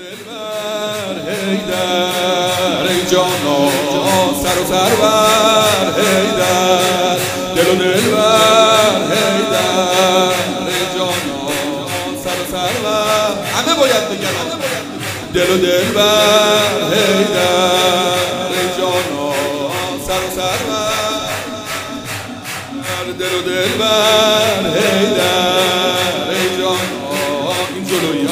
دلبر حیدر ای جانا سر و سرور حیدر دل و دلبر حیدر ای جانا سر و سرور همه باید بگن دل و دلبر حیدر ای جانا سر و سرور دل و دلبر حیدر ای جانا این جلویی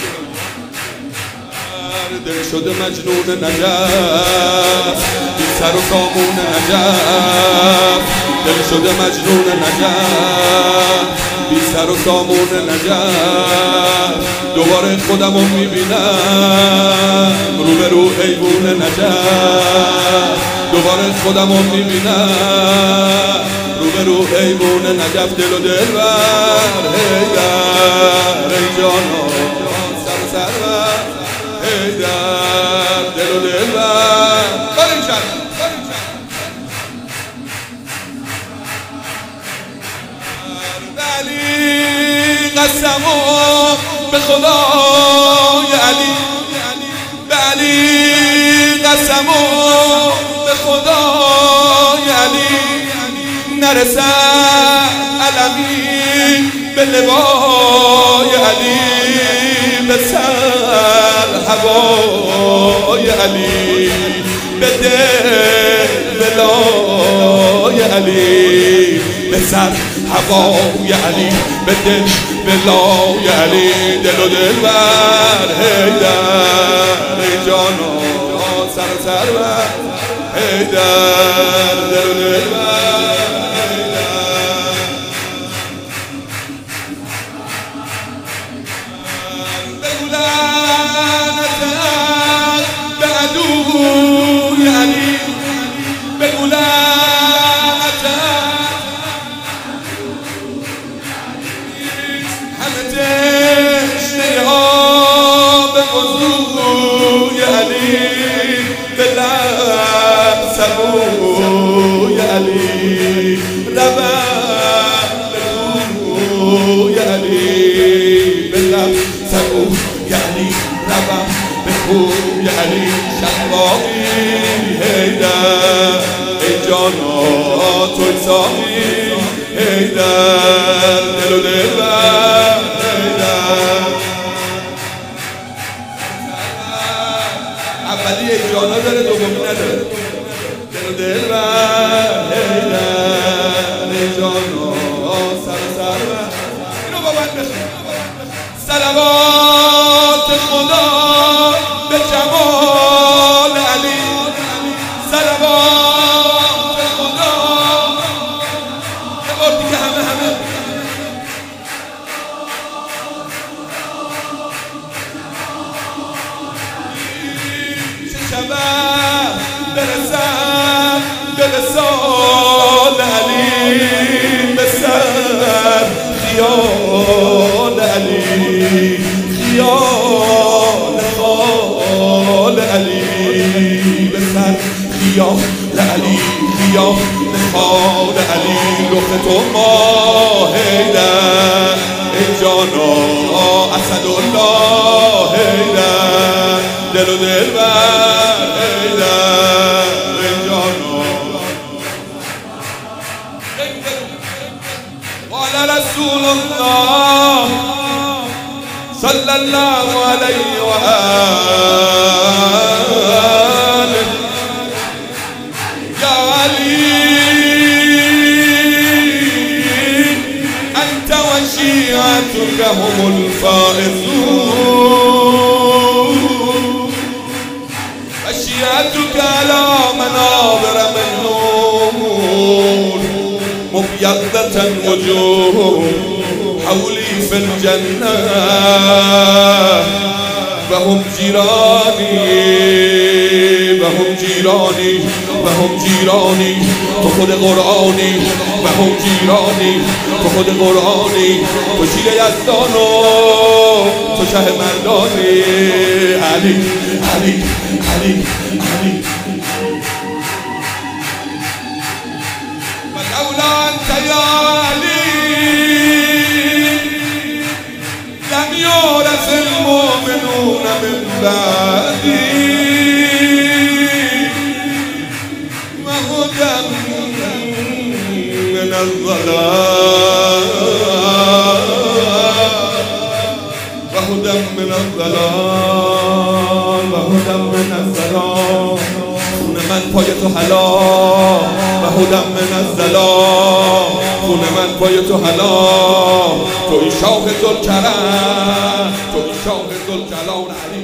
دل شده مجنون نجف بی سر و سامون نجف دل شده مجنون نجف بی سر و سامون نجف دوباره خودمو میبینم رو به رو حیوون نجف دوباره خودمو میبینم رو به رو حیوون نجف دل و دلبر حیدر ای جانا سر و سرور حیدر دل و دلبر بارین شد علی قسمو به خدای علی به علی قسمو به خدای علی نرسد علمی به لوای علی به سر هوای علی به دل ولای علی به سر هوای علی به دل ولای علی دل و دلبر حیدر ای جانا سر و سرور حیدر دل و دلبر سبوی علی ربم بخوی علی بلب سبوی علی ربم بخوی علی شقاقی حیدر ای جانا توی ساقی حیدر دل و دلبر حیدر اولی ای جانا داره دومی نداره دلبر حیدر ای جانا سر و سرور اینو با من بخون صلوات خدا به جمال علی صلوات خدا یه بار دیگه همه چه شود برسد دل سال علی به سر خیال علی خیال خال علی به سر خیال علی خیال خال علی رخ تو ما حیدر ای جانا اسدالله حیدر دل و دلبر حیدر ای جانا قال رسول الله صلى الله عليه وآله يا علي أنت وشيعتك هم الفائزون وشيعتك على منابر من نور مبيضة وجوه حولي في الجنة وهم جيراني وهم جيراني وهم جيراني تو خود قرآنی وهم جيراني تو خود قرآنی تو شیر یزدانو تو شه مردانی علی علی علی علی ولولا انت یا علی لم یورث المؤمن يؤمنون من بعدي وهدى من الظلام وهدى من الظلام وهدى من الظلام خون من پای تو حلال وهدى من الظلام خون من پای تو حلال توی شاه ذوالکرم توی شاه ذوالجلال